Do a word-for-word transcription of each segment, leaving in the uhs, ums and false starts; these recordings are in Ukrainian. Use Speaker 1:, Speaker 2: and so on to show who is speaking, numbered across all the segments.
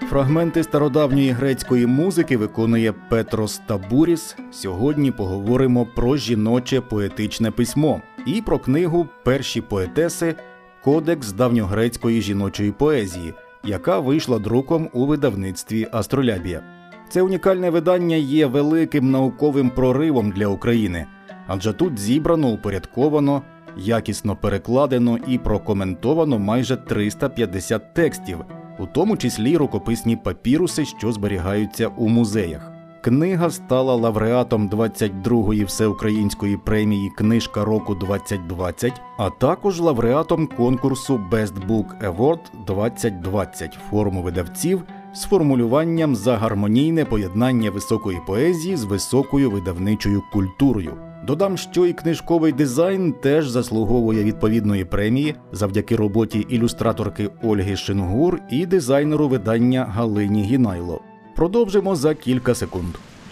Speaker 1: Фрагменти стародавньої грецької музики виконує Петрос Табуріс. Сьогодні поговоримо про жіноче поетичне письмо і про книгу «Перші поетеси. Кодекс давньогрецької жіночої поезії», яка вийшла друком у видавництві «Астролябія». Це унікальне видання є великим науковим проривом для України, адже тут зібрано, упорядковано, якісно перекладено і прокоментовано майже триста п'ятдесят текстів, у тому числі рукописні папіруси, що зберігаються у музеях. Книга стала лауреатом двадцять другої всеукраїнської премії «Книжка року двадцять двадцять», а також лауреатом конкурсу Best Book Award двадцять двадцять форуму видавців з формулюванням за гармонійне поєднання високої поезії з високою видавничою культурою. Додам, що і книжковий дизайн теж заслуговує відповідної премії завдяки роботі ілюстраторки Ольги Шингур і дизайнеру видання Галині Гінайло. Продовжимо за кілька секунд.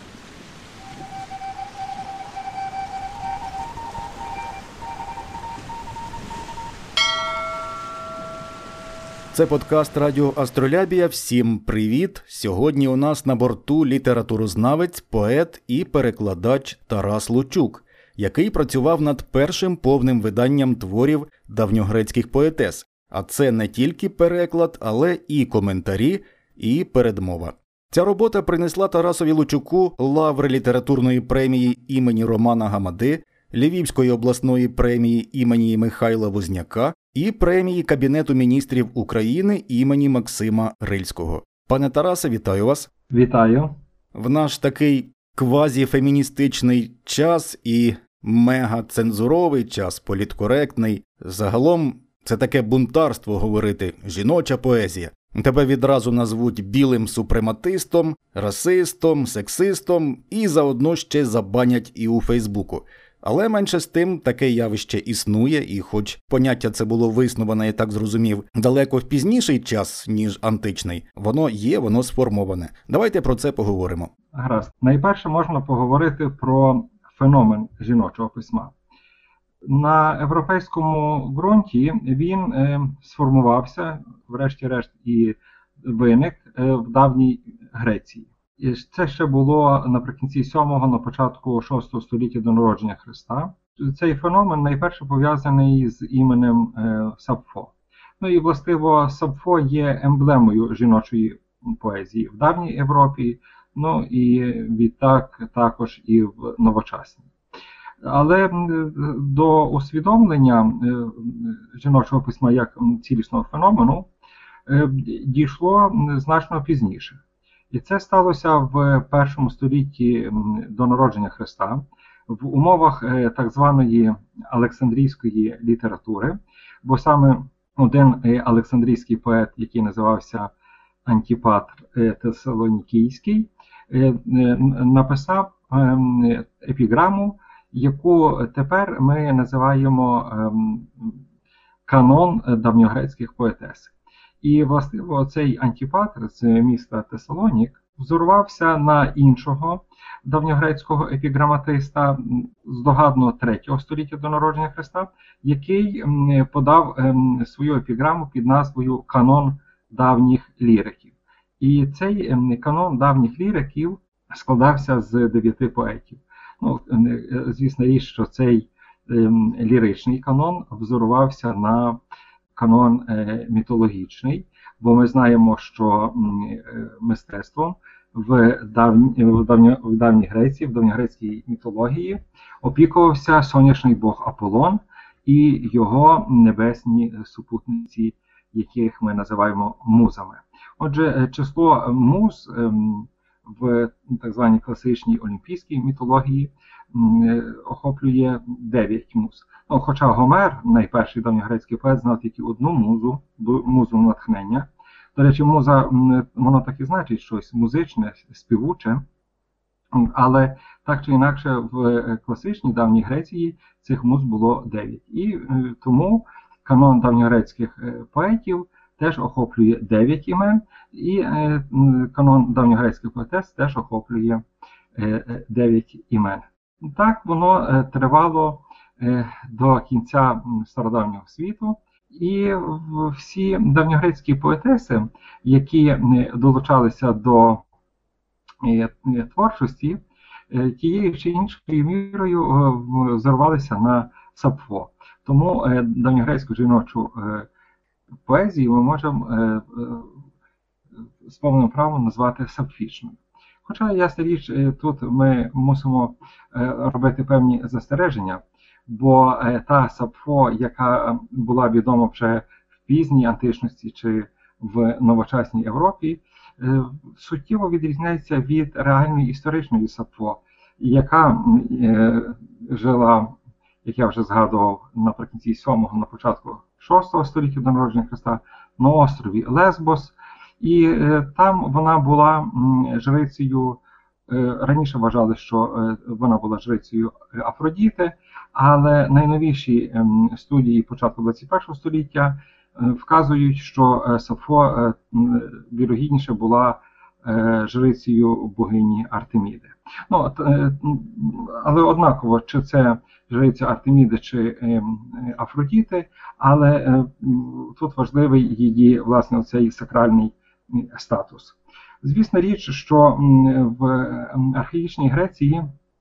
Speaker 1: Це подкаст Радіо Астролябія. Всім привіт! Сьогодні у нас на борту літературознавець, поет і перекладач Тарас Лучук, який працював над першим повним виданням творів давньогрецьких поетес. А це не тільки переклад, але і коментарі, і передмова. Ця робота принесла Тарасові Лучуку лаври літературної премії імені Романа Гамади, Львівської обласної премії імені Михайла Возняка і премії Кабінету міністрів України імені Максима Рильського. Пане Тарасе, вітаю вас.
Speaker 2: Вітаю.
Speaker 1: В наш такий квазіфеміністичний час і мега-цензуровий час, політкоректний, загалом це таке бунтарство говорити «жіноча поезія». Тебе відразу назвуть білим супрематистом, расистом, сексистом і заодно ще забанять і у Фейсбуку. Але менше з тим таке явище існує, і хоч поняття це було виснуване, я так зрозумів, далеко в пізніший час, ніж античний, воно є, воно сформоване. Давайте про це поговоримо.
Speaker 2: Гаразд. Найперше можна поговорити про феномен жіночого письма. На європейському ґрунті він е, сформувався, врешті-решт, і виник е, в давній Греції. І це ще було наприкінці сьомого, на початку шостого століття до народження Христа. Цей феномен найперше пов'язаний з іменем е, Сапфо. Ну і, властиво, Сапфо є емблемою жіночої поезії в давній Європі, ну і відтак також і в новочасній. Але до усвідомлення жіночого письма як цілісного феномену дійшло значно пізніше. І це сталося в першому столітті до народження Христа в умовах так званої Олександрійської літератури, бо саме один олександрійський поет, який називався Антіпатр Тесалонікійський, написав епіграму, яку тепер ми називаємо канон давньогрецьких поетес. І, власне, цей Антіпатр з міста Тесалонік взорвався на іншого давньогрецького епіграматиста, здогадно третього століття до народження Христа, який подав свою епіграму під назвою «Канон давніх ліриків». І цей канон давніх ліриків складався з дев'яти поетів. Ну, звісно річ, що цей ліричний канон взорвався на канон мітологічний, бо ми знаємо, що мистецтвом в давній, в давній, в давній Греції, в давньогрецькій мітології опікувався сонячний бог Аполлон і його небесні супутниці, яких ми називаємо музами. Отже, число муз в так званій класичній олімпійській мітології охоплює дев'ять муз. Ну, хоча Гомер, найперший давньогрецький поет, знав тільки одну музу, музу натхнення. До речі, муза, воно так і значить щось музичне, співуче, але так чи інакше в класичній давній Греції цих муз було дев'ять. І тому канон давньогрецьких поетів теж охоплює дев'ять імен, і канон давньогрецьких поетес теж охоплює дев'ять імен. Так воно тривало до кінця стародавнього світу, І всі давньогрецькі поетеси, які долучалися до творчості, тією чи іншою мірою взорвалися на Сапфо. Тому давньогрецьку жіночу поезію ми можемо з повним правом назвати сапфічною. Хоча, ясна річ, тут ми мусимо робити певні застереження, бо та Сапфо, яка була відома вже в пізній античності чи в новочасній Європі, суттєво відрізняється від реальної історичної Сапфо, яка жила, як я вже згадував, наприкінці сьомого, на початку шостого століття до народження Христа, на острові Лесбос. І е, там вона була жрицею, е, раніше вважали, що е, вона була жрицею Афродіти, але найновіші е, студії початку двадцять першого століття е, вказують, що е, Сапфо е, вірогідніше була е, жрицею богині Артеміди. Ну, е, але однаково, чи це жриця Артеміди чи е, Афродіти, але е, тут важливий її, власне, оцей сакральний статус. Звісна річ, що в архаїчній Греції,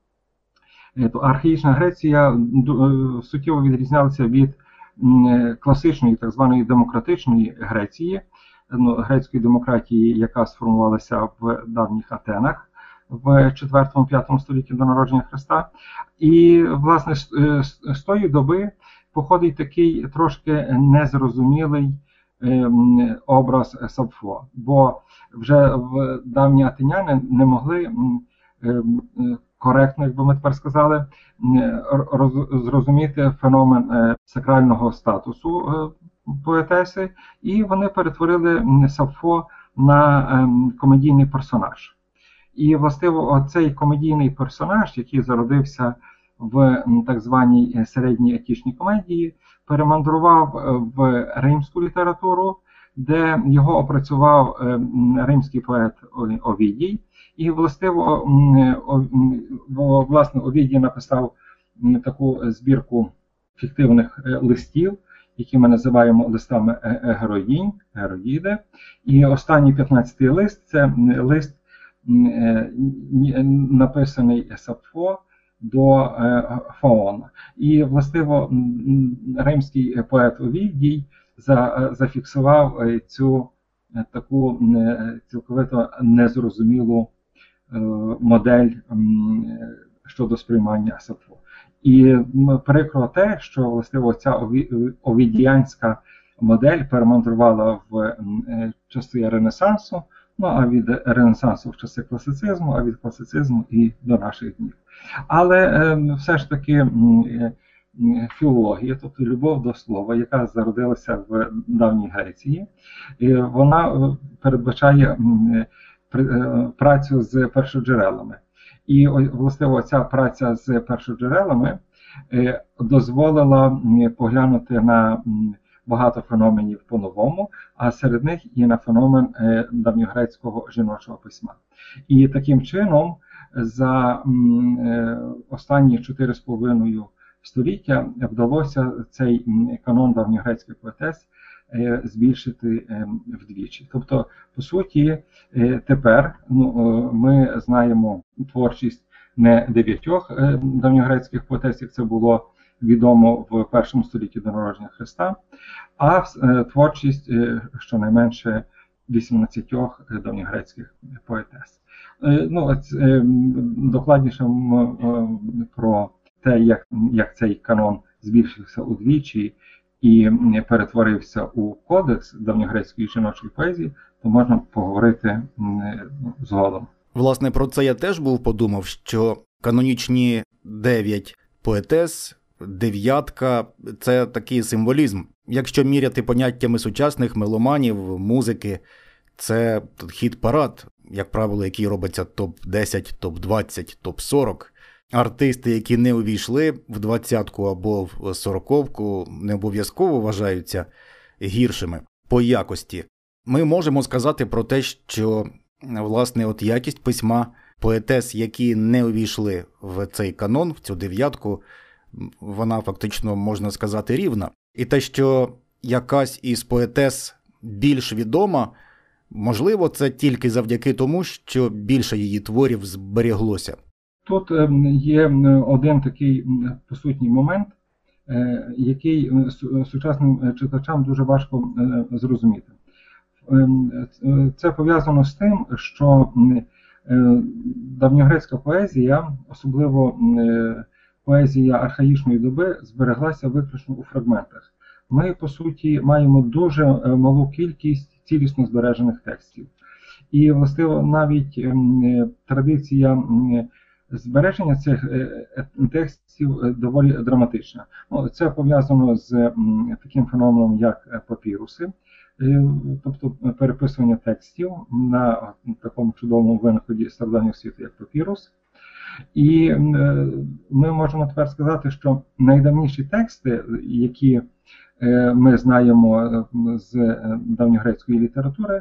Speaker 2: то архаїчна Греція суттєво відрізнялася від класичної, так званої демократичної Греції, ну, грецької демократії, яка сформувалася в давніх Атенах в четвертому-п'ятому столітті до народження Христа. І, власне, з тої доби походить такий трошки незрозумілий образ Сапфо, бо вже в давні атеняни не могли коректно, як би ми тепер сказали, зрозуміти феномен сакрального статусу поетеси, і вони перетворили Сапфо на комедійний персонаж. І, властиво, цей комедійний персонаж, який зародився в так званій середній етичній комедії, перемандрував в римську літературу, де його опрацював римський поет Овідій. І, властиво, власне, Овідій написав таку збірку фіктивних листів, які ми називаємо листами героїнь, героїди. І останній п'ятнадцятий лист – це лист, написаний Сапфо до Фаона. І, властиво, римський поет Овідій зафіксував цю таку цілковито незрозумілу модель щодо сприймання Сапфо. І прикро те, що, властиво, ця овідіянська модель перемандрувала в часи Ренесансу, ну, а від Ренесансу в часи класицизму, а від класицизму і до наших днів. Але е, все ж таки е, філологія, тобто любов до слова, яка зародилася в давній Греції, е, вона передбачає е, працю з першоджерелами. І, власне, ця праця з першоджерелами е, дозволила поглянути на багато феноменів по-новому, а серед них і на феномен е, давньогрецького жіночого письма. І таким чином за е, останні чотири з половиною століття вдалося цей канон давньогрецьких поетес е, збільшити е, вдвічі. Тобто, по суті, е, тепер ну, ми знаємо творчість не дев'ятьох е, давньогрецьких поетес, як це було відомо в першому столітті до народження Христа, а е, творчість е, щонайменше вісімнадцятьох давньогрецьких поетес. Е, ну, е, докладніше е, про те, як, як цей канон збільшився удвічі і перетворився у кодекс давньогрецької жіночої поезії, то можна поговорити е, згодом.
Speaker 1: Власне, про це я теж був подумав, що канонічні дев'ять поетес, дев'ятка – це такий символізм. Якщо міряти поняттями сучасних меломанів, музики, це хіт-парад, як правило, який робиться топ десять, топ двадцять, топ сорок. Артисти, які не увійшли в двадцятку або в сороковку, не обов'язково вважаються гіршими по якості. Ми можемо сказати про те, що, власне, от якість письма поетес, які не увійшли в цей канон, в цю дев'ятку, вона фактично, можна сказати, рівна. І те, що якась із поетес більш відома, можливо, це тільки завдяки тому, що більше її творів зберіглося.
Speaker 2: Тут є один такий посутній момент, який сучасним читачам дуже важко зрозуміти. Це пов'язано з тим, що давньогрецька поезія, особливо поезія архаїчної доби, збереглася виключно у фрагментах. Ми, по суті, маємо дуже малу кількість цілісно збережених текстів. І, властиво, навіть традиція збереження цих текстів доволі драматична. Це пов'язано з таким феноменом, як папіруси, тобто переписування текстів на такому чудовому винаході стародавнього світу, як папірус. І ми можемо тепер сказати, що найдавніші тексти, які ми знаємо з давньогрецької літератури,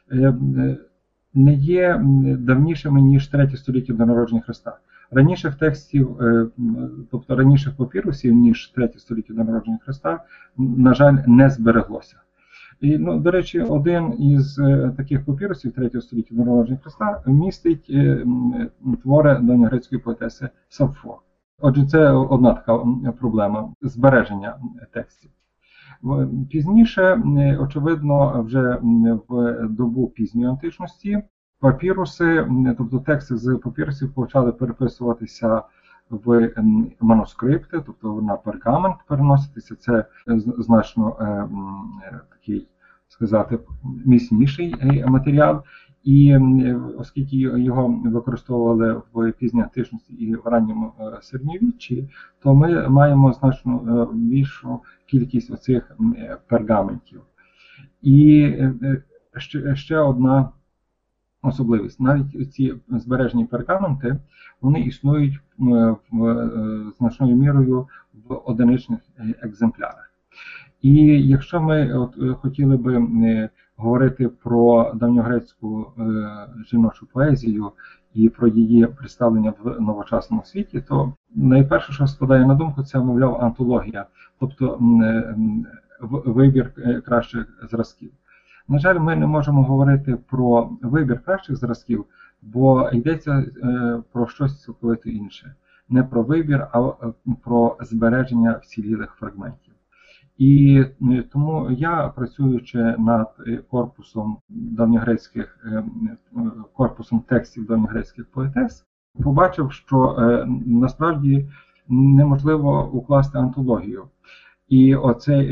Speaker 2: не є давнішими, ніж третє століття до народження Христа. Раніших текстів, тобто раніших папірусів, ніж третє століття до народження Христа, на жаль, не збереглося. І, ну, до речі, один із таких папірусів третього століття до народження Христа містить твори давньогрецької поетеси Саффо. Отже, це одна така проблема – збереження текстів. Пізніше, очевидно, вже в добу пізньої античності папіруси, тобто тексти з папірусів почали переписуватися в манускрипти, тобто на пергамент переноситися. Це значно е, такий, сказати, міцніший матеріал. І оскільки його використовували в пізній античності і в ранньому середньовіччі, то ми маємо значно більшу кількість оцих пергаментів. І ще, ще одна особливість. Навіть ці збережені пергаменти, вони існують в значною мірою в одиничних екземплярах. І якщо ми от хотіли би говорити про давньогрецьку жіночу поезію і про її представлення в новочасному світі, то найперше, що спадає на думку, це, мовляв, антологія, тобто вибір кращих зразків. На жаль, ми не можемо говорити про вибір кращих зразків, бо йдеться про щось цілковито інше. Не про вибір, а про збереження вцілілих фрагментів. І тому я, працюючи над корпусом давньогрецьких, корпусом текстів давньогрецьких поетес, побачив, що насправді неможливо укласти антологію. І оце,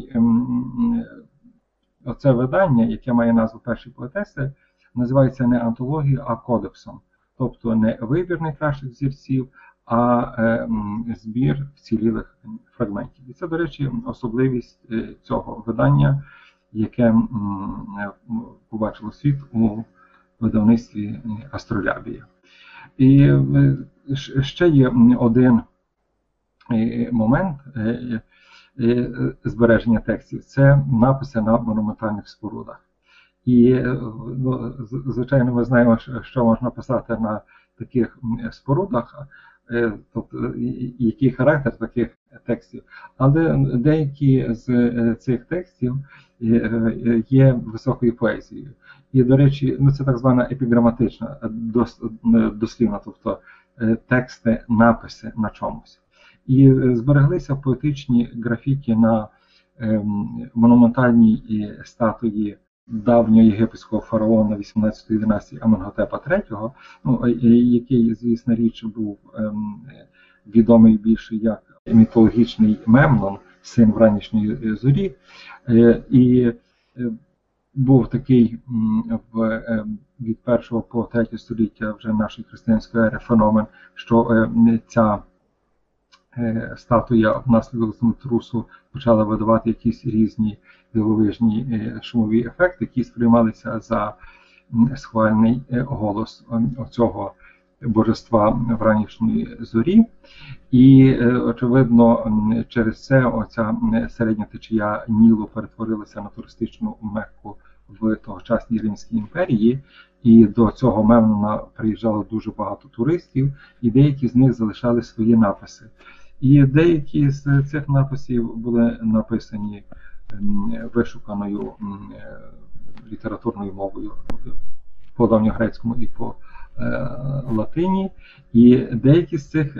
Speaker 2: оце видання, яке має назву «Перші поетеси», називається не антологією, а кодексом. Тобто не вибір найкращих зірців, а е, збір вцілілих фрагментів. І це, до речі, особливість цього видання, яке м, побачило світ у видавництві Астролябія. І е, ще є один момент е, е, збереження текстів – це написи на монументальних спорудах. І, ну, звичайно, ми знаємо, що можна писати на таких спорудах, тобто який характер таких текстів. Але деякі з цих текстів є високою поезією. І, до речі, ну, це так звана епіграматична, дослівна, тобто тексти, написи на чомусь. І збереглися поетичні графіті на монументальній статуї давнього єгипетського фараона вісімнадцятої династії Аменготепа третього, ну, який, звісно, річ, був ем, відомий більше як міфологічний Мемнон, син вранішньої зорі, е, і е, був такий м, в, е, від першого по третє століття вже нашої християнської ери феномен, що е, ця статуя внаслідок землетрусу почала видавати якісь різні дивовижні шумові ефекти, які сприймалися за схвальний голос цього божества вранішньої зорі. І, очевидно, через це оця середня течія Нілу перетворилася на туристичну мекку в тогочасній Римській імперії, і до цього Мемнона приїжджало дуже багато туристів, і деякі з них залишали свої написи. І деякі з цих написів були написані вишуканою літературною мовою по давньогрецькому і по латині, і деякі з цих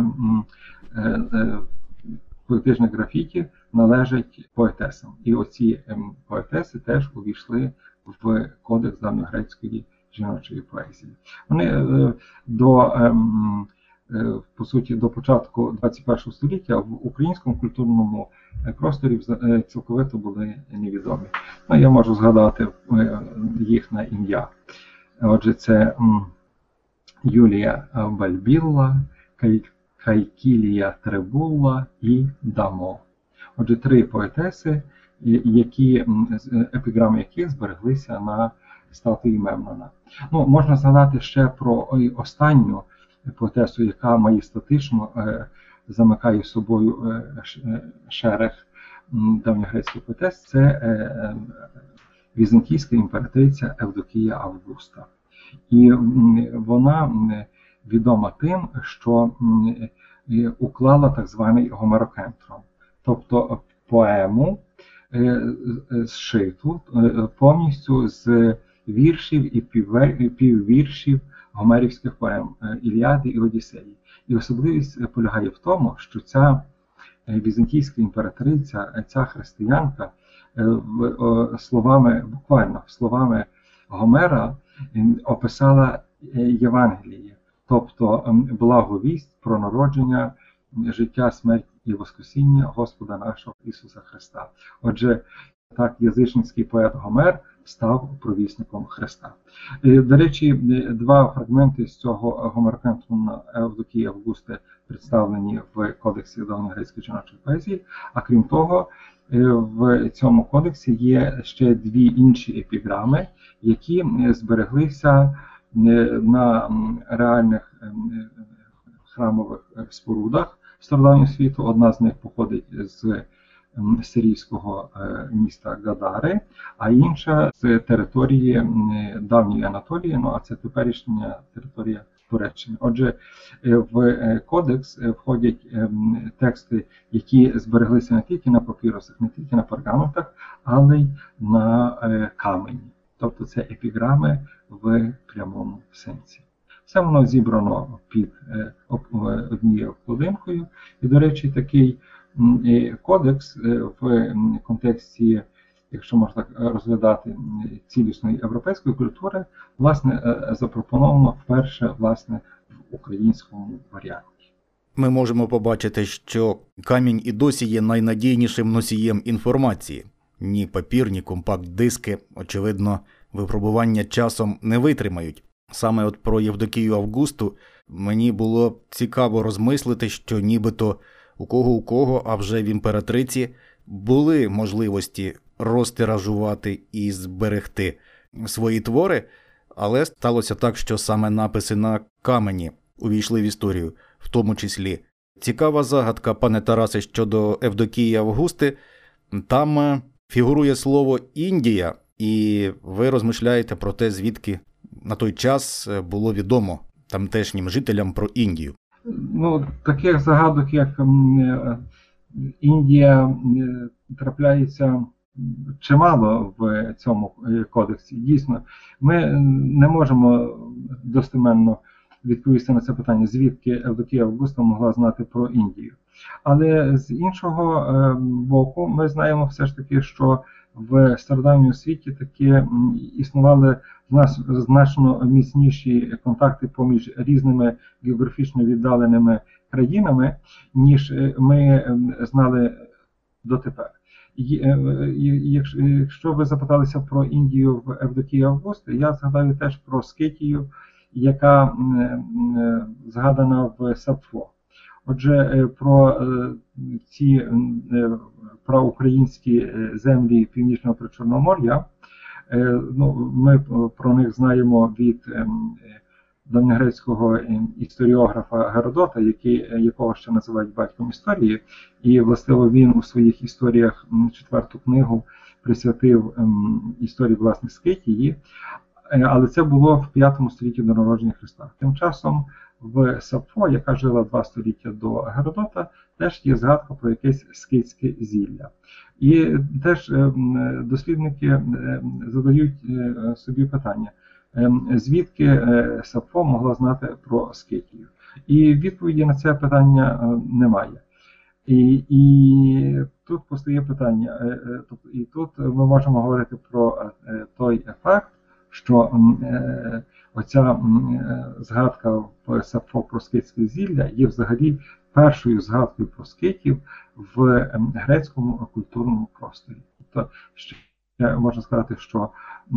Speaker 2: поетичних графіті належать поетесам. І оці поетеси теж увійшли в кодекс давньогрецької жіночої поезії. Вони до, по суті, до початку двадцять першого століття в українському культурному просторі цілковито були невідомі. Ну, я можу згадати їхнє ім'я. Отже, це Юлія Бальбілла, Кайкілія Трибулла і Дамо. Отже, три поетеси, які, епіграми яких збереглися на статуї Мемнона. Ну, можна згадати ще про останню поетесу, яка маєстатично замикає собою шерех давньогрецьких поетес. Це візантійська імператриця Евдокія Августа. І вона відома тим, що уклала так званий гомерокентрон, тобто поему зшиту повністю з віршів і піввіршів гомерівських поем Іліади і Одіссеї. І особливість полягає в тому, що ця візантійська імператриця, ця християнка, словами, буквально словами Гомера описала Євангеліє, тобто благовість про народження, життя, смерть і воскресіння Господа нашого Ісуса Христа. Отже, так язичницький поет Гомер став провісником Христа. До речі, два фрагменти з цього гомерокентрона Евдокії Августи представлені в Кодексі давньогрецької жіночої поезії, а крім того, в цьому кодексі є ще дві інші епіграми, які збереглися на реальних храмових спорудах стародавнього світу. Одна з них походить з сирійського міста Гадари, а інша з території давньої Анатолії, ну а це теперішня територія Туреччини. Отже, в кодекс входять тексти, які збереглися не тільки на папірусах, не тільки на пергаментах, але й на камені. Тобто це епіграми в прямому сенсі. Все воно зібрано під однією обкладинкою. І, до речі, такий кодекс в контексті, якщо можна так розглядати, цілісної європейської культури, власне, запропоновано вперше, власне, в українському варіанті.
Speaker 1: Ми можемо побачити, що камінь і досі є найнадійнішим носієм інформації. Ні папір, ні компакт-диски, очевидно, випробування часом не витримають. Саме от про Євдокію Августу мені було цікаво розмислити, що нібито у кого-у кого, а вже в імператриці, були можливості розтиражувати і зберегти свої твори, але сталося так, що саме написи на камені увійшли в історію, в тому числі. Цікава загадка, пане Тарасе, щодо Евдокії Августи. Там фігурує слово «Індія», і ви розмишляєте про те, звідки на той час було відомо тамтешнім жителям про Індію.
Speaker 2: Ну, таких загадок, як Індія, трапляється чимало в цьому кодексі. Дійсно, ми не можемо достеменно відповісти на це питання, звідки Евдокія Августа могла знати про Індію. Але з іншого боку, ми знаємо все ж таки, що в стародавньому світі таки існували значно міцніші контакти поміж різними географічно віддаленими країнами, ніж ми знали дотепер. Якщо ви запиталися про Індію в Евдокії Августи, я згадаю теж про Скитію, яка згадана в Сапфо. Отже, про ці проукраїнські землі Північного Причорномор'я, ну, ми про них знаємо від давньогрецького історіографа Геродота, який, якого ще називають батьком історії, і, властиво, він у своїх історіях четверту книгу присвятив історії, власне, Скитії, але це було в п'ятому столітті до народження Христа. Тим часом в Сапфо, яка жила два століття до Геродота, теж є згадка про якесь скитське зілля. І теж дослідники задають собі питання, звідки Сапфо могла знати про скитів. І відповіді на це питання немає. І, і тут постає питання, і тут ми можемо говорити про той ефект, що оця згадка в Сапфо про скитське зілля є взагалі першою згадкою про скитів в грецькому культурному просторі. Тобто, ще можна сказати, що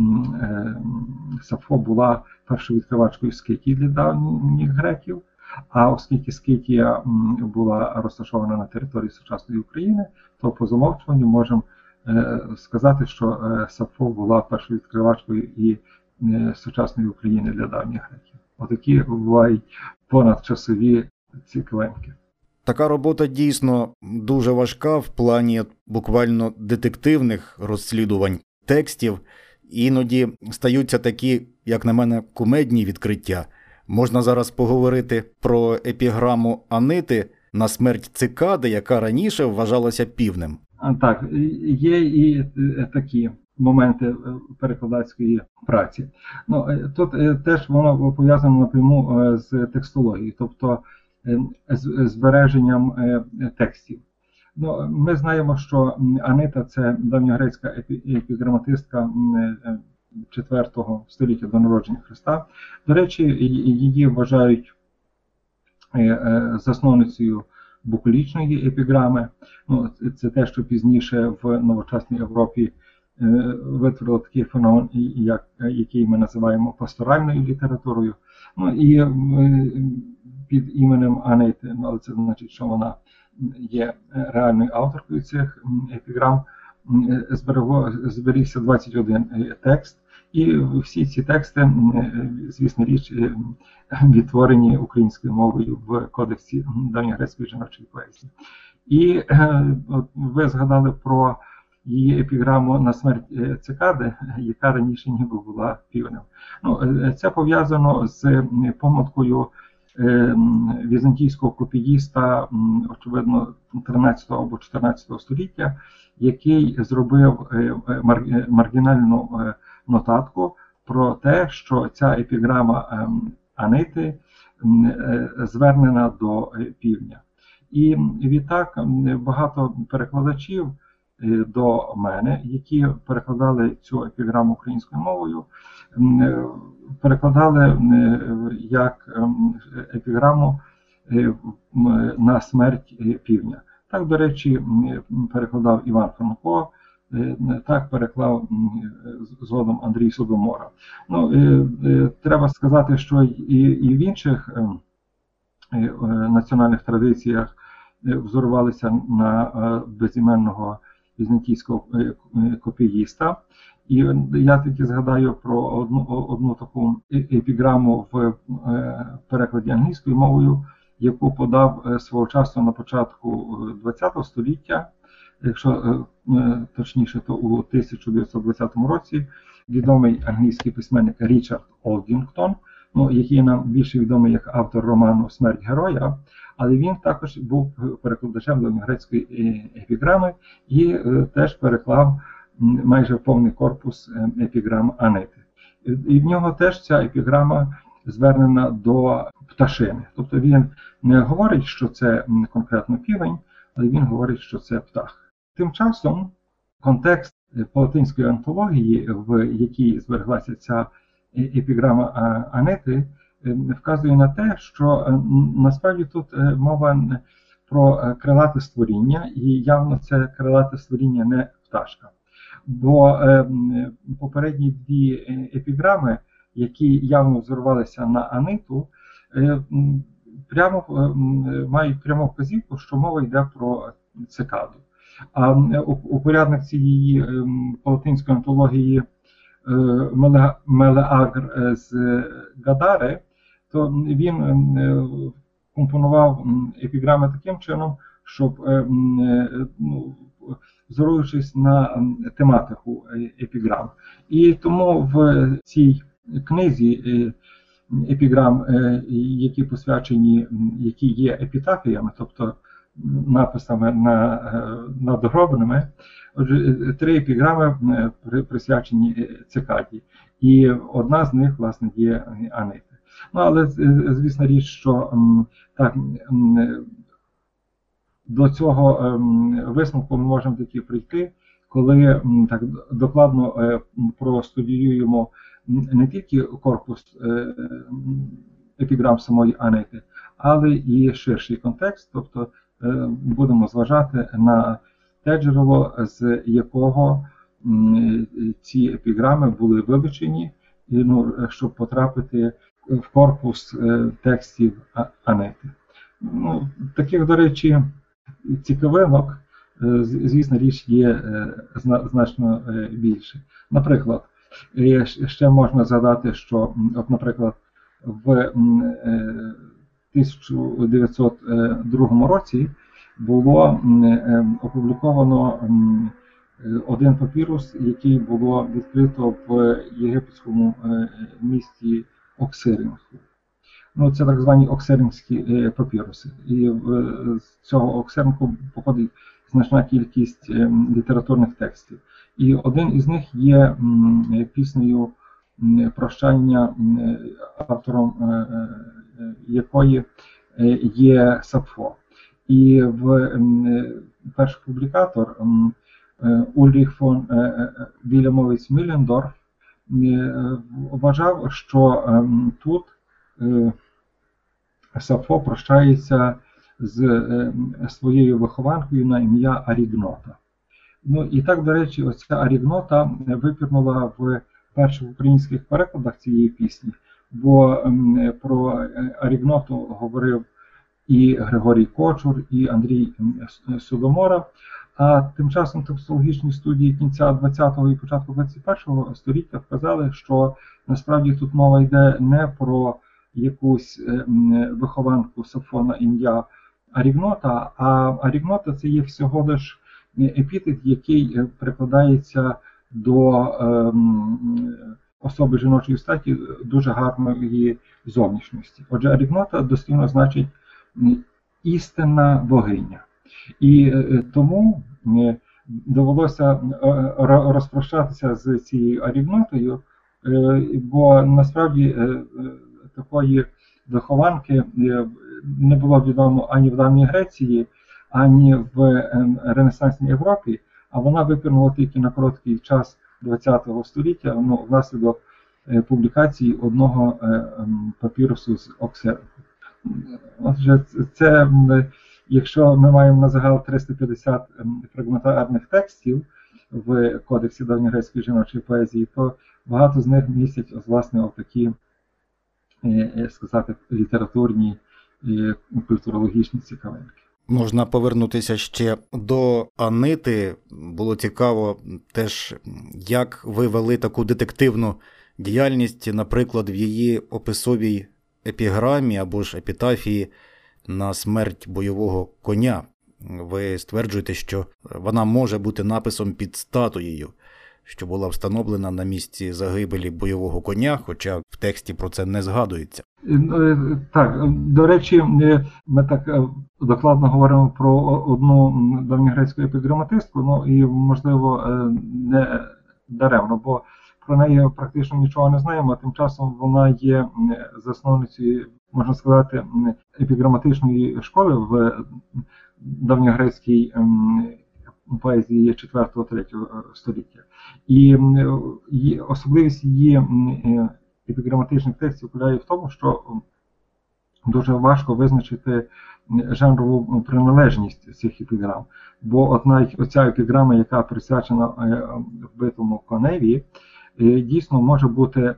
Speaker 2: Сапфо була першою відкривачкою скитів для давніх греків, а оскільки Скитія була розташована на території сучасної України, то по замовчуванню можемо сказати, що Сапфо була першою відкривачкою і сучасної України для давніх греків. Отакі бувають понадчасові цікавинки.
Speaker 1: Така робота дійсно дуже важка в плані буквально детективних розслідувань текстів. Іноді стаються такі, як на мене, кумедні відкриття. Можна зараз поговорити про епіграму Анити на смерть цикади, яка раніше вважалася півнем.
Speaker 2: Так, є і такі моменти перекладацької праці. Ну, тут теж воно пов'язано напряму з текстологією, тобто з збереженням текстів. Ну, ми знаємо, що Анита – це давньогрецька епіграматистка четвертого століття до народження Христа. До речі, її вважають засновницею буколічної епіграми. Ну, це те, що пізніше в новочасній Європі витворило такий феномен, як, який ми називаємо пасторальною літературою. Ну, і під іменем Анити, але це значить, що вона є реальною авторкою цих епіграм, зберегло, зберігся двадцять один текст, і всі ці тексти, звісно річ, відтворені українською мовою в кодексі давньогрецької жіночої поезії. І от, ви згадали про її епіграму на смерть цикади, яка раніше ніби була півнем. Ну, це пов'язано з помилкою візантійського копіїста, очевидно, тринадцятого або чотирнадцятого століття, який зробив маргінальну нотатку про те, що ця епіграма Анити звернена до півдня. І відтак багато перекладачів до мене, які перекладали цю епіграму українською мовою, перекладали як епіграму на смерть півдня. Так, до речі, перекладав Іван Франко, так переклав згодом Андрій Содомора. Ну, треба сказати, що і, і в інших національних традиціях взорвалися на безіменного візантійського копіїста. І я тоді згадаю про одну, одну таку епіграму в перекладі англійською мовою, яку подав свого часу на початку ХХ століття, якщо точніше, то у тисяча дев'ятсот двадцятому році, відомий англійський письменник Річард Олдінгтон, ну, який нам більше відомий як автор роману «Смерть героя», але він також був перекладачем давньогрецької епіграми і теж переклав майже повний корпус епіграм Анити. І в нього теж ця епіграма звернена до пташини. Тобто він не говорить, що це конкретно півень, але він говорить, що це птах. Тим часом контекст палатинської антології, в якій збереглася ця епіграма Анити, вказує на те, що насправді тут мова про крилате створіння, і явно це крилате створіння не пташка. Бо попередні дві епіграми, які явно взорвалися на Аниту, прямо мають пряму вказівку, що мова йде про цикаду. А упорядник цієї палатинської антології Мелеагр з Гадари, то він компонував епіграми таким чином, щоб, ну, зоруючись на тематику епіграм. І тому в цій книзі епіграм, які посвячені, які є епітафіями, тобто написами на, надгробними. Отже, три епіграми присвячені Цикаді. І одна з них, власне, є Анита. Ну, але, звісно, річ, що так, до цього висновку ми можемо таки прийти, коли так докладно простудіюємо не тільки корпус епіграм самої Анити, але і ширший контекст, тобто будемо зважати на те джерело, з якого ці епіграми були вилучені, ну, щоб потрапити в корпус текстів Анити. Ну, таких, до речі, цікавинок, звісно, річ є значно більше. Наприклад, ще можна згадати, що, от, наприклад, в тисяча дев'ятсот другому році було опубліковано один папірус, який було відкрито в єгипетському місті Оксиринг. Ну, це так звані оксирингські папіруси. І з цього Оксирингу походить значна кількість літературних текстів. І один із них є піснею прощання, автором якої є Сапфо. І в перший публікатор Ульріх фон Вільямович Міллендорф вважав, що тут Сапфо прощається з своєю вихованкою на ім'я Арігнота. Ну і так, до речі, оця Арігнота випірнула в перших українських перекладах цієї пісні, бо про Арігноту говорив і Григорій Кочур, і Андрій Судомора. А тим часом текстологічні студії кінця ХХ і початку двадцять першого століття вказали, що насправді тут мова йде не про якусь вихованку Сапфо на ім'я Арігнота, а Арігнота – це є всього лиш епітет, який прикладається до особи жіночої статі дуже гарної зовнішності. Отже, Арігнота дослівно значить істинна богиня. І тому довелося розпрощатися з цією Арігнотою, бо насправді такої вихованки не було відомо ані в давній Греції, ані в Ренесансній Європі, а вона випірнула тільки на короткий час ХХ століття, ну, внаслідок публікації одного папірусу з Оксирингу. Отже, це, якщо ми маємо на загал триста п'ятдесят фрагментарних текстів в Кодексі давньогрецької жіночої поезії, то багато з них містять, власне, отакі, сказати, літературні і культурологічні цікавинки.
Speaker 1: Можна повернутися ще до Анити. Було цікаво теж, як ви вели таку детективну діяльність, наприклад, в її описовій епіграмі або ж епітафії на смерть бойового коня. Ви стверджуєте, що вона може бути написом під статуєю, що була встановлена на місці загибелі бойового коня, хоча в тексті про це не згадується.
Speaker 2: Так, до речі, ми так докладно говоримо про одну давньогрецьку епіграматистку, ну і, можливо, не даремно, бо про неї практично нічого не знаємо, а тим часом вона є засновницею, можна сказати, епіграматичної школи в давньогрецькій поезії четвертого-третього століття. І особливість її епіграматичних текстів полягає в тому, що дуже важко визначити жанрову приналежність цих епіграм. Бо от навіть оця епіграма, яка присвячена вбитому коневі, дійсно може бути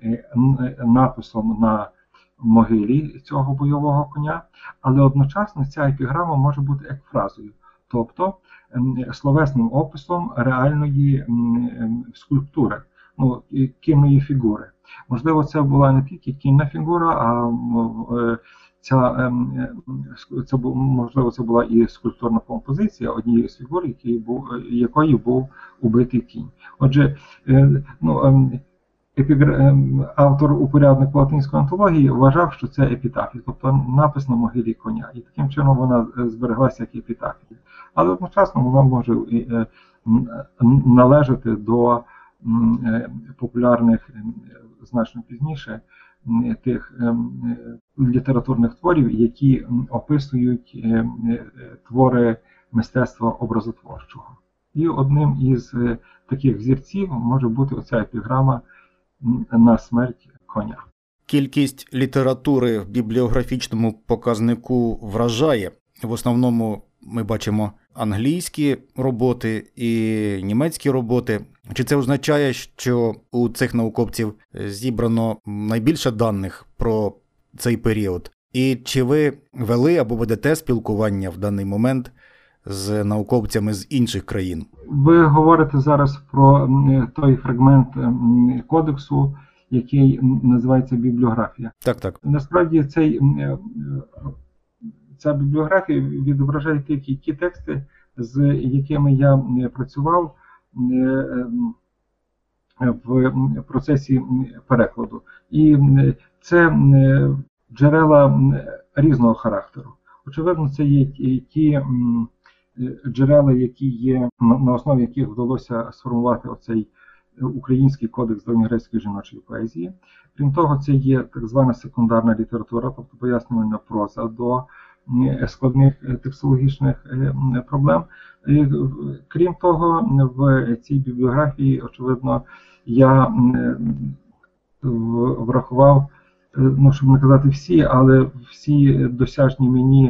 Speaker 2: написом на могилі цього бойового коня, але одночасно ця епіграма може бути екфразою, тобто словесним описом реальної скульптури, ну, кінної фігури. Можливо, це була не тільки кінна фігура, а ця, це, можливо, це була і скульптурна композиція однієї з фігур, якої був, якої був убитий кінь. Отже, ну, епігр... автор упорядник латинської антології вважав, що це епітафія, тобто напис на могилі коня. І таким чином вона збереглася як епітафія. Але одночасно вона може належати до популярних значно пізніше тих літературних творів, які описують твори мистецтва образотворчого. І одним із таких взірців може бути оця епіграма на смерть коня.
Speaker 1: Кількість літератури в бібліографічному показнику вражає. В основному ми бачимо англійські роботи і німецькі роботи. Чи це означає, що у цих науковців зібрано найбільше даних про цей період? І чи ви вели або ведете спілкування в даний момент з науковцями з інших країн?
Speaker 2: Ви говорите зараз про той фрагмент кодексу, який називається бібліографія.
Speaker 1: Так, так.
Speaker 2: Насправді цей, ця бібліографія відображає тільки ті тексти, з якими я працював в процесі перекладу. І це джерела різного характеру. Очевидно, це є ті джерела, які є, на основі яких вдалося сформувати оцей український кодекс давньогрецької жіночої поезії. Крім того, це є так звана секундарна література, тобто пояснювальна проза до складних текстологічних проблем. Крім того, в цій бібліографії, очевидно, я врахував, ну, щоб не казати всі, але всі досяжні мені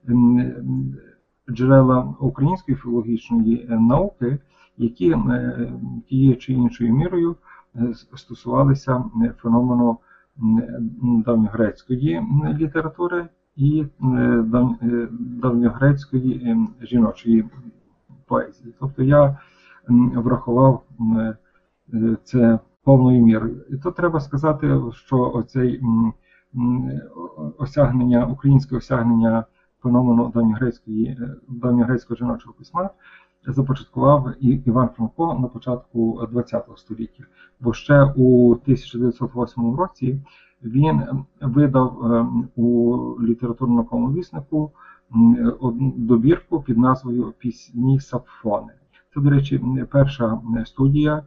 Speaker 2: джерела української філологічної науки, які тією чи іншою мірою стосувалися феномену давньогрецької літератури і давньогрецької жіночої поезії. Тобто я врахував це повною мірою. І тут треба сказати, що оцей осягнення, українське осягнення феномену давньогрецької, давньогрецького жіночого письма започаткував і Іван Франко на початку ХХ століття. Бо ще у тисяча дев'ятсот восьмому році він видав у літературно-науковому віснику добірку під назвою «Пісні Сапфони». Це, до речі, перша студія,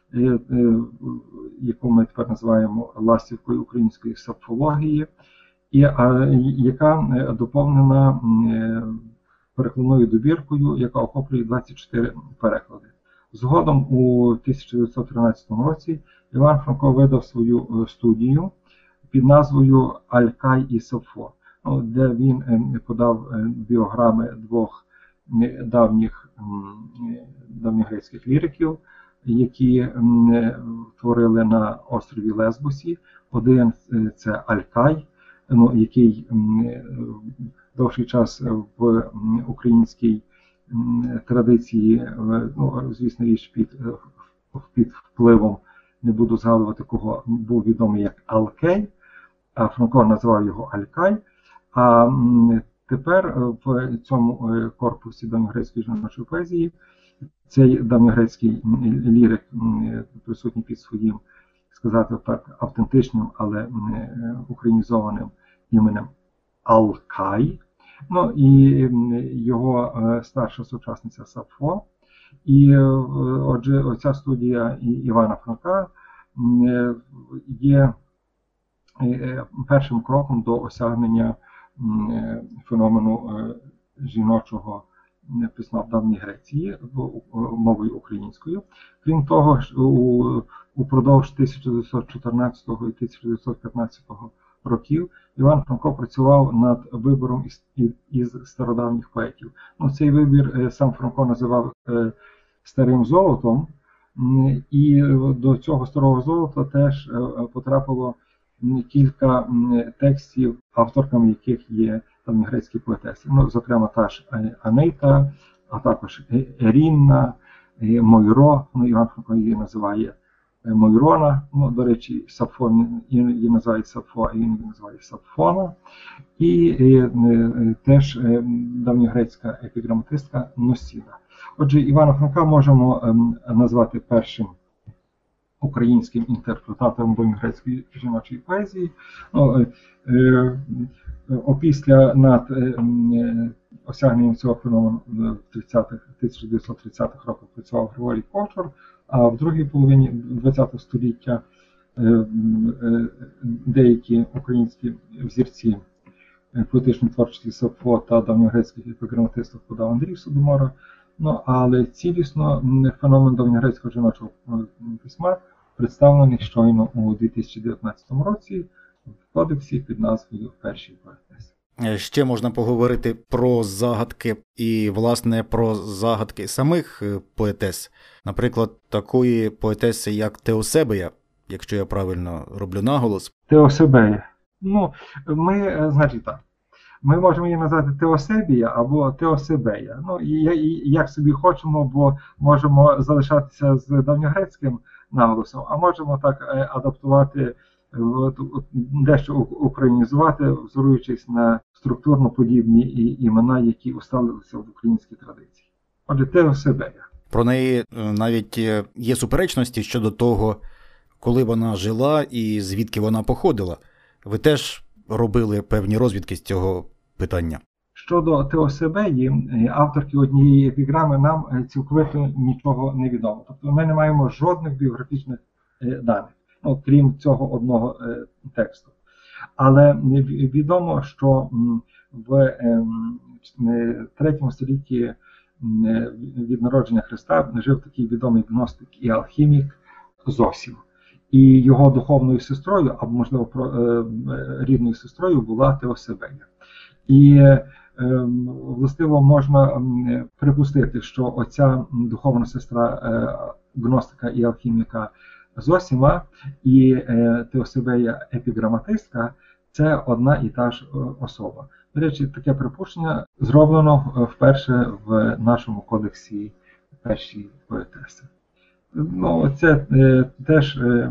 Speaker 2: яку ми тепер називаємо ластівкою української сапфології, і, а, яка доповнена перекладною добіркою, яка охоплює двадцять чотири переклади. Згодом у тисяча дев'ятсот тринадцятому році Іван Франко видав свою студію під назвою «Алькай і Сапфо», де він подав біограми двох давніх давньогрецьких ліриків, які творили на острові Лесбосі. Один – це Алькай, ну, який довший час в українській традиції, ну, звісно, річ під, під впливом, не буду згадувати кого, був відомий як Алкей, а Франко називав його Алькай. А тепер в цьому корпусі давньогрецької жіночої поезії цей давньогрецький лірик присутній під своїм, сказати так, автентичним, але українізованим іменем Алкай. Ну і його старша сучасниця Сапфо. І отже, оця студія Івана Франка є першим кроком до осягнення феномену жіночого письма в давній Греції мовою українською. Крім того, упродовж тисяча дев'ятсот чотирнадцятого і тисяча дев'ятсот п'ятнадцятого років Іван Франко працював над вибором із, із стародавніх поетів. Ну, цей вибір сам Франко називав «старим золотом», і до цього старого золота теж потрапило кілька текстів, авторками яких є давньогрецькі поетеси. Ну, зокрема, та ж Анейта, а також Ерінна, Мойро, ну, Іван Франко її називає Мойрона, ну, до речі, Сапфо, її називають Сапфо, а її називають Сапфона. І, і теж давньогрецька епіграматистка Носіна. Отже, Івана Франка можемо назвати першим українським інтерпретатором давньогрецької жіночої поезії. Ну, е, е, опісля над е, осягненням цього феномену в тридцятих, тисяча дев'ятсот тридцятих роках працював Григорій Ковчур, а в другій половині ХХ століття е, е, деякі українські взірці поетичної творчості Сафо та давньогрецьких епіграматистів подав Андрій Содомора. Ну, але цілісно феномен давньогрецького жіночого письма представлений щойно у дві тисячі дев'ятнадцятому році в кодексі під назвою «Перші поетеси».
Speaker 1: Ще можна поговорити про загадки і, власне, про загадки самих поетес. Наприклад, такої поетеси, як Теосебія, якщо я правильно роблю наголос.
Speaker 2: Теосебея. Ну, ми, значить так, ми можемо її назвати Теосебія або Теосебея. Ну, і, і як собі хочемо, бо можемо залишатися з давньогрецьким наголосом, а можемо так адаптувати, дещо українізувати, взоруючись на структурно подібні імена, які усталилися в українській традиції. Отже, Теосебея.
Speaker 1: Про неї навіть є суперечності щодо того, коли вона жила і звідки вона походила. Ви теж робили певні розвідки з цього питання.
Speaker 2: Щодо Теосебеї, авторки однієї епіграми, нам цілковито нічого не відомо. Тобто ми не маємо жодних біографічних даних, ну, крім цього одного тексту. Але відомо, що в третьому столітті від народження Христа жив такий відомий гностик і алхімік Зосів. І його духовною сестрою, або, можливо, рідною сестрою була Теосебея. І, властиво, можна припустити, що оця духовна сестра гностика і алхіміка Зосіма і Теосебея епіграматистка – це одна і та ж особа. До речі, таке припущення зроблено вперше в нашому кодексі «Перші поетеси». Ну, це е, теж е,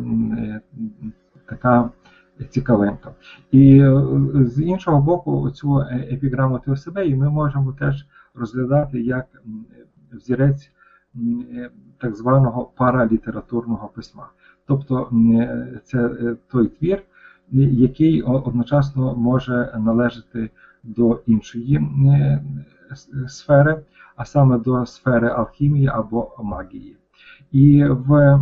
Speaker 2: така цікавинка. І е, з іншого боку, цю епіграму Теосебеї ми можемо теж розглядати як взірець е, так званого паралітературного письма. Тобто е, це той твір, який одночасно може належати до іншої е, сфери, а саме до сфери алхімії або магії. І в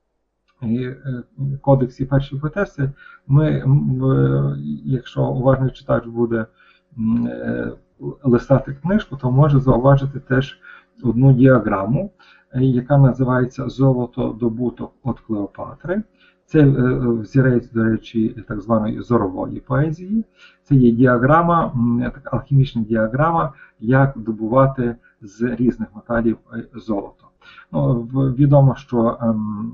Speaker 2: кодексі «Перші поетеси» ми, якщо уважний читач буде листати книжку, то може зауважити теж одну діаграму, яка називається «Золото-добуток від Клеопатри». Це взірець, до речі, так званої зорової поезії. Це є діаграма, така алхімічна діаграма, як добувати з різних металів золото. Ну, відомо, що ем,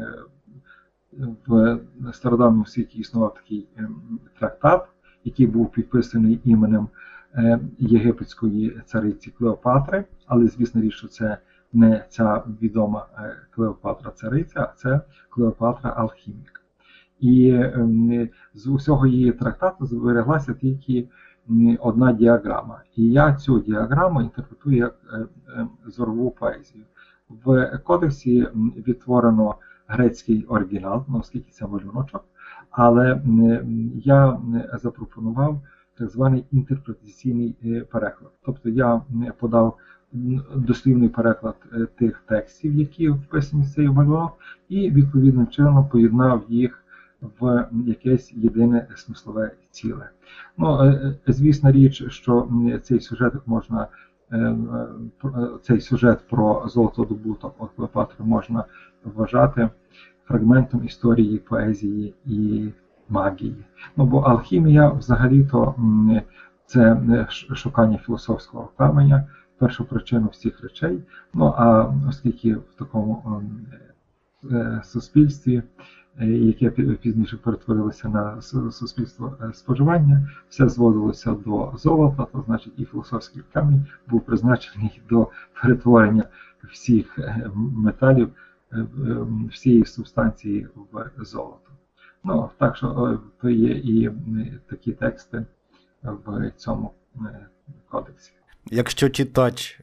Speaker 2: в стародавньому світі існував такий ем, трактат, який був підписаний іменем е, єгипетської цариці Клеопатри, але, звісно річ, що це не ця відома е, Клеопатра-цариця, а це Клеопатра-алхімік. І ем, з усього її трактату збереглася тільки ем, одна діаграма. І я цю діаграму інтерпретую як е, е, зорову поезію. В кодексі відтворено грецький оригінал, оскільки це малюночок, але я запропонував так званий інтерпретаційний переклад. Тобто я подав дослівний переклад тих текстів, які вписані в цей малюнок, і відповідним чином поєднав їх в якесь єдине смислове ціле. Ну, звісна річ, що цей сюжет можна Цей сюжет про золотодобуток від Клеопатри можна вважати фрагментом історії, поезії і магії. Ну, бо алхімія взагалі-то це шукання філософського каменя, першопричину всіх речей. Ну, а оскільки в такому суспільстві, яке пізніше перетворилося на суспільство споживання, все зводилося до золота, то значить і філософський камінь був призначений до перетворення всіх металів, всієї субстанції в золото. Ну, так що то є і такі тексти в цьому кодексі.
Speaker 1: Якщо читач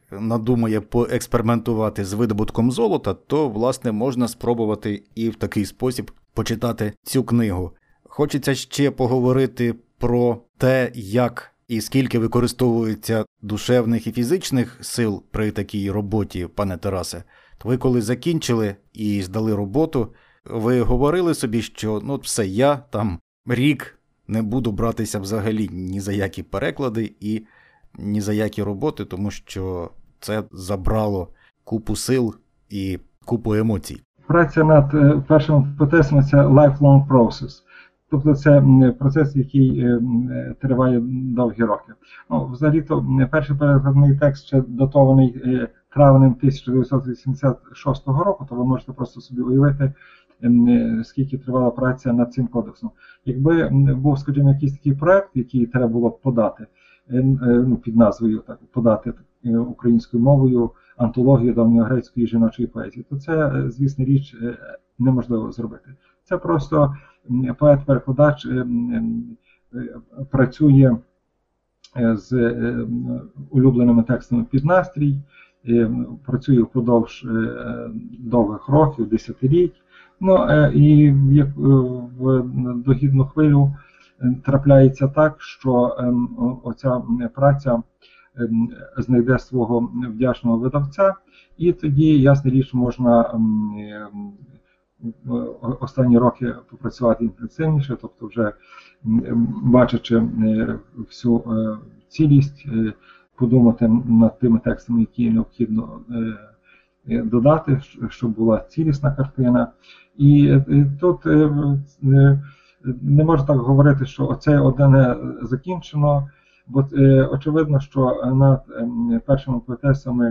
Speaker 1: надумає поекспериментувати з видобутком золота, то, власне, можна спробувати і в такий спосіб почитати цю книгу. Хочеться ще поговорити про те, як і скільки використовується душевних і фізичних сил при такій роботі, пане Тарасе. То ви коли закінчили і здали роботу, ви говорили собі, що ну все, я там рік не буду братися взагалі ні за які переклади і ні за які роботи, тому що це забрало купу сил і купу емоцій.
Speaker 2: Праця над першим поетесом – це lifelong process. Тобто це процес, який триває довгі роки. Ну, взагалі-то перший перекладний текст ще датований травнем тисяча дев'ятсот вісімдесят шостого року, то ви можете просто собі уявити, скільки тривала праця над цим кодексом. Якби був, скажімо, якийсь такий проект, який треба було б подати, ну, під назвою так, подати українською мовою антологію давньогрецької жіночої поезії, то це, звісно, річ неможливо зробити. Це просто поет-перекладач працює з улюбленими текстами під настрій, працює впродовж довгих років, десятиліть. Ну і в догідну хвилю трапляється так, що оця праця знайде свого вдячного видавця, і тоді, ясна річ, можна останні роки попрацювати інтенсивніше, тобто вже бачачи всю цілість, подумати над тими текстами, які необхідно додати, щоб була цілісна картина. І тут не можна так говорити, що оце одне закінчено, бо очевидно, що над першими поетесами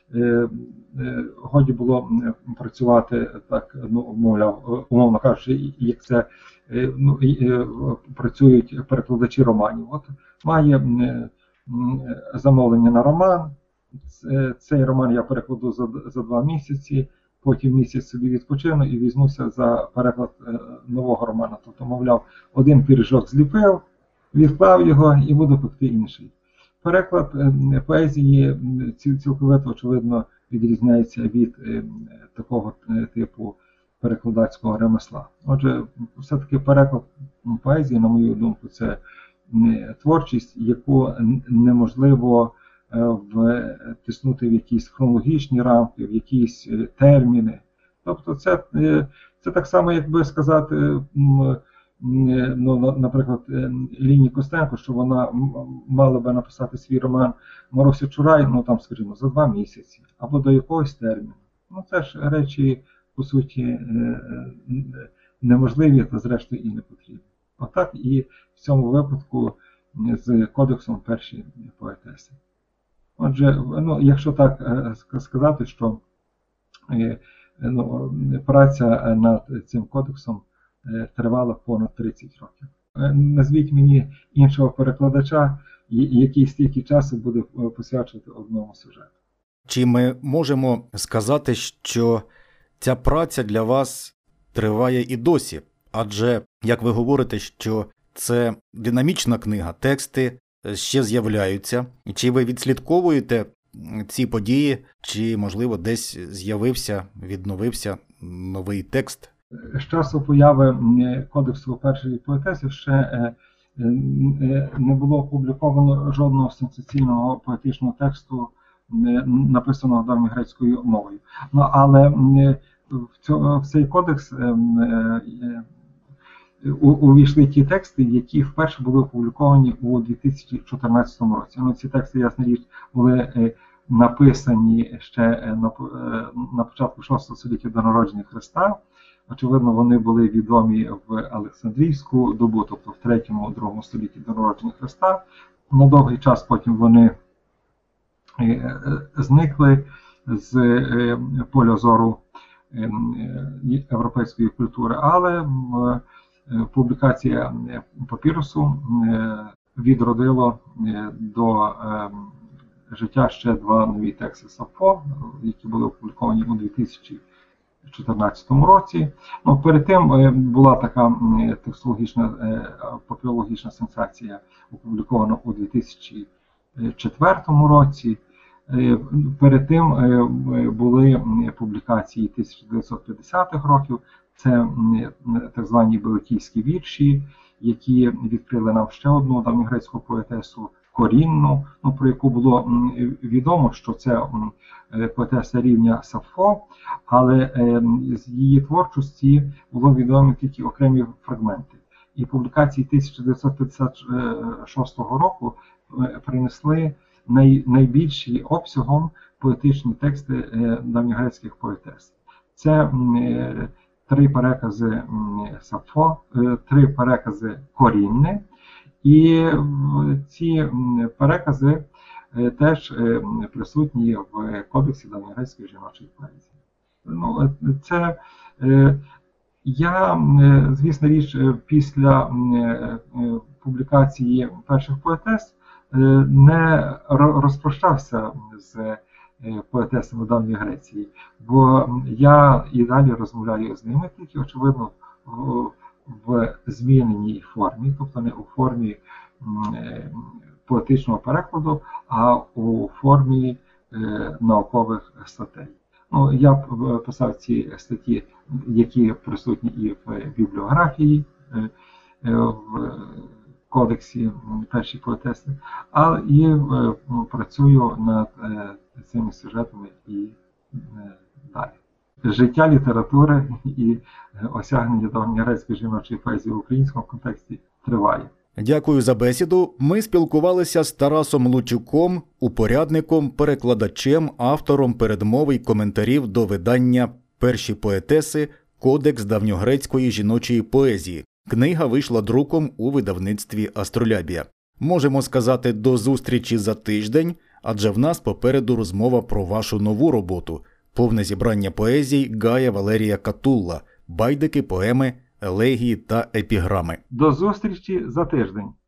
Speaker 2: годі було працювати так, ну, мовляв, умовно кажучи, як це ну, працюють перекладачі романів. От має замовлення на роман, цей роман я перекладу за, за два місяці, потім місяць собі відпочину і візьмуся за переклад нового роману. Тобто, мовляв, один пиріжок зліпив, відклав його і буду пекти інший. Переклад поезії цілковито, очевидно, відрізняється від такого типу перекладацького ремесла. Отже, все-таки переклад поезії, на мою думку, це творчість, яку неможливо втиснути в якісь хронологічні рамки, в якісь терміни. Тобто це, це так само, як би сказати, ну, наприклад, Ліні Костенко, що вона мала би написати свій роман Маруся Чурай, ну там, скажімо, за два місяці, або до якогось терміну. Ну це ж речі, по суті, неможливі, та зрештою і не потрібні. Отак і в цьому випадку з кодексом перші поетеси. Отже, ну, якщо так сказати, що ну, праця над цим кодексом тривала понад тридцять років. Назвіть мені іншого перекладача, який стільки часу буде посвячувати одному сюжету.
Speaker 1: Чи ми можемо сказати, що ця праця для вас триває і досі? Адже, як ви говорите, що це динамічна книга, тексти ще з'являються. Чи ви відслідковуєте ці події, чи, можливо, десь з'явився, відновився новий текст?
Speaker 2: З часу появи кодексу першої поетеси ще не було опубліковано жодного сенсаційного поетичного тексту, написаного давньогрецькою мовою. Ну, але в цей кодекс увійшли ті тексти, які вперше були опубліковані у дві тисячі чотирнадцятому році. Ну, ці тексти, ясна річ, були написані ще на початку шостого століття до народження Христа. Очевидно, вони були відомі в Олександрійську добу, тобто в третьому-другому столітті до народження Христа. На довгий час потім вони зникли з поля зору європейської культури, але публікація папірусу відродило до життя ще два нові тексти Сафо, які були опубліковані у дві тисячі чотирнадцятому році. Ну, перед тим була така текстологічна, папірологічна сенсація, опублікована у дві тисячі четвертому році. Перед тим були публікації тисяча дев'ятсот п'ятдесятих років, це так звані Беликійські вірші, які відкрили нам ще одну давньогрецьку поетесу Корінну, ну, про яку було відомо, що це поетеса рівня Сафо, але з її творчості було відомо тільки окремі фрагменти. І публікації тисяча дев'ятсот п'ятдесят шостого року принесли най, найбільші обсягом поетичні тексти давньогрецьких поетес. Це три перекази Сафо, три перекази Корінни, і ці перекази теж присутні в Кодексі давньогрецької жіночої поезії. Ну, це я, звісно річ, після публікації перших поетес не розпрощався з поетесами давньої Греції, бо я і далі розмовляю з ними, тільки, очевидно, в зміненій формі, тобто не у формі поетичного перекладу, а у формі наукових статей. Ну, я писав ці статті, які присутні і в бібліографії, в Кодексі перші поетеси, але і працюю над цими сюжетами і далі. Життя літератури і осягнення давньогрецької жіночої поезії в українському контексті триває.
Speaker 1: Дякую за бесіду. Ми спілкувалися з Тарасом Лучуком, упорядником, перекладачем, автором передмови й коментарів до видання «Перші поетеси. Кодекс давньогрецької жіночої поезії». Книга вийшла друком у видавництві «Астролябія». Можемо сказати до зустрічі за тиждень, адже в нас попереду розмова про вашу нову роботу – повне зібрання поезій Гая Валерія Катулла, байдики, поеми, елегії та епіграми.
Speaker 2: До зустрічі за тиждень.